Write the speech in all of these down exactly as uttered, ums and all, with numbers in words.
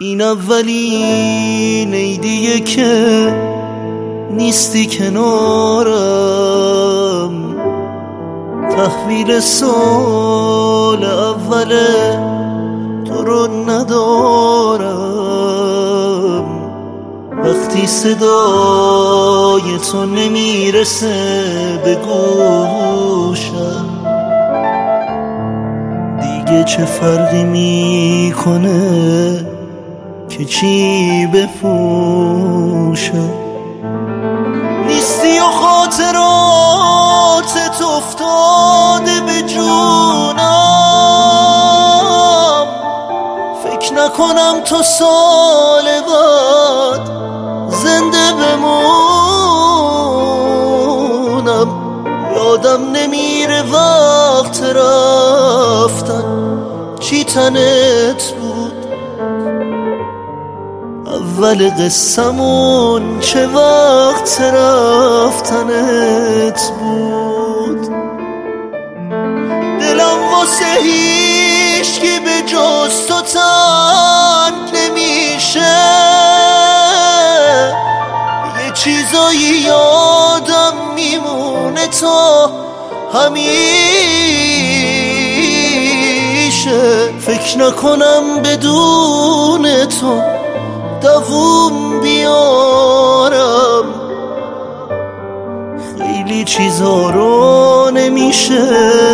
این اولین عیدیه که نیستی کنارم، تحویل سال اوله تو رو ندارم. وقتی صدای تو نمیرسه به گوشم، دیگه چه فرقی میکنه که چی بپوشم. نیستی و خاطراتت افتاده به جونم، فکر نکنم تا سال بعد زنده بمونم. یادم نمیره وقت رفتن چی تنت بود، اول قصمون چه وقت رفتنت بود. دلم واسه هیچکی به جز تو تنگ نمیشه، یه چیزایی یادم میمونه تا همیشه. فکر نکنم بدون تو دووم بیارم، خیلی چیزا رو نمیشه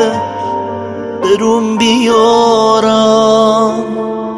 برون بیارم.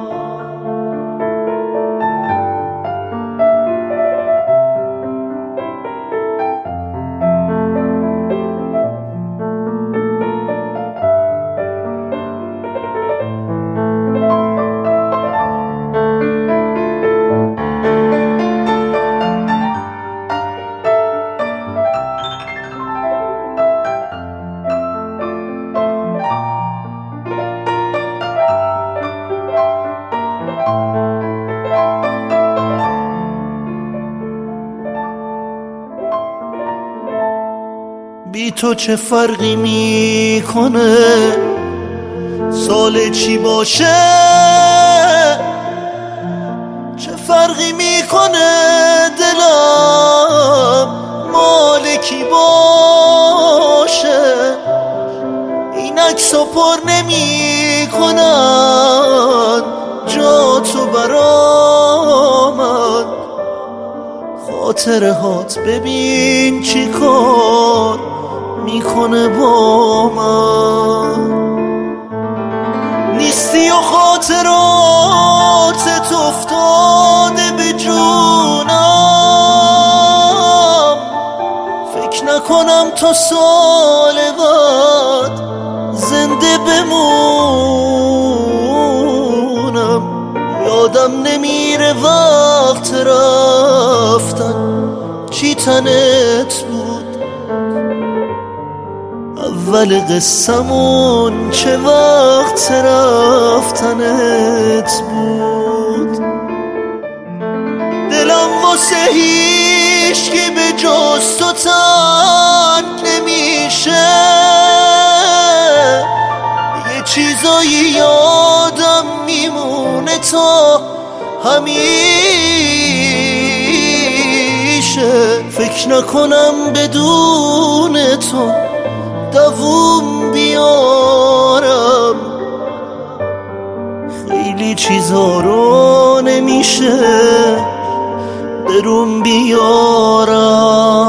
بی تو چه فرقی میکنه سال چی باشه، چه فرقی میکنه دلم مال کی باشه. این عکسا پر نمی کنن جا تو برامن، خاطره هات ببین چی کار میکنه با من. نیستی و خاطراتت افتاده به جونم، فکر نکنم تا سال بعد زنده بمونم. یادم نمیره وقت رفتن چی تنت بود، اول قصمون چه وقت رفتنت بود. دلم واسه هیچکی به جز تو تنگ نمیشه، یه چیزایی یادم میمونه تا همیشه. فکر نکنم بدون تو دووم بیارم، خیلی چیزا رو نمیشه برون بیارم.